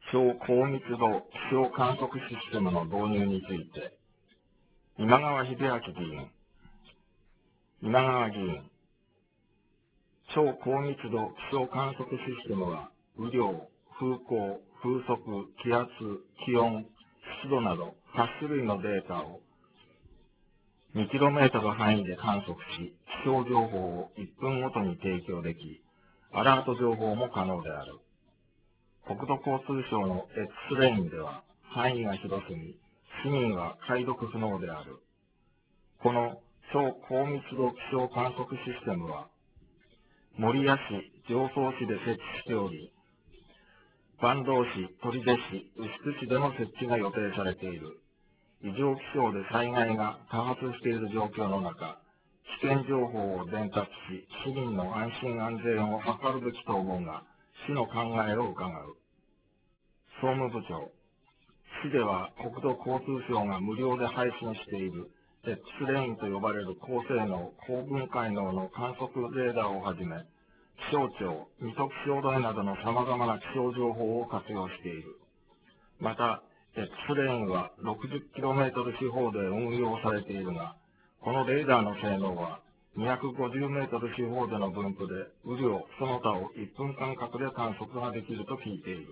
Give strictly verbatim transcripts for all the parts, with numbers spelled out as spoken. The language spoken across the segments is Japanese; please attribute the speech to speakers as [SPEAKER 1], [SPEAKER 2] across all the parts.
[SPEAKER 1] 超高密度気象観測システムの導入について、今川秀明議員、今川議員、超高密度気象観測システムは、雨量、風向、風速、気圧、気温、湿度などはち種類のデータを にキロメートル 範囲で観測し、気象情報をいっぷんごとに提供でき、アラート情報も可能である。国土交通省の X レインでは範囲が広すぎ、市民は解読不能である。この超高密度気象観測システムは、守谷市、常総市で設置しており、坂東市、取手市、牛久市での設置が予定されている。異常気象で災害が多発している状況の中、危険情報を伝達し、市民の安心安全を図るべきと思うが、市の考えを伺う。総務部長、市では国土交通省が無料で配信している X レインと呼ばれる高性能、高分解能の観測レーダーをはじめ、気象庁、水戸気象台などの様々な気象情報を活用している。また、X レインは ろくじゅっキロメートル 四方で運用されているが、このレーダーの性能はにひゃくごじゅうメートル四方での分布で、雨量その他をいっぷん間隔で観測ができると聞いている。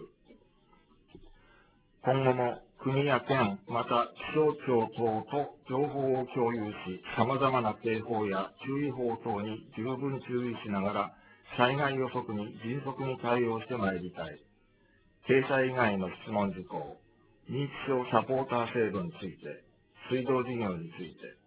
[SPEAKER 1] 今後も国や県、また気象庁等と情報を共有し、様々な警報や注意報等に十分注意しながら、災害予測に迅速に対応してまいりたい。掲載以外の質問事項、認知症サポーター制度について、水道事業について、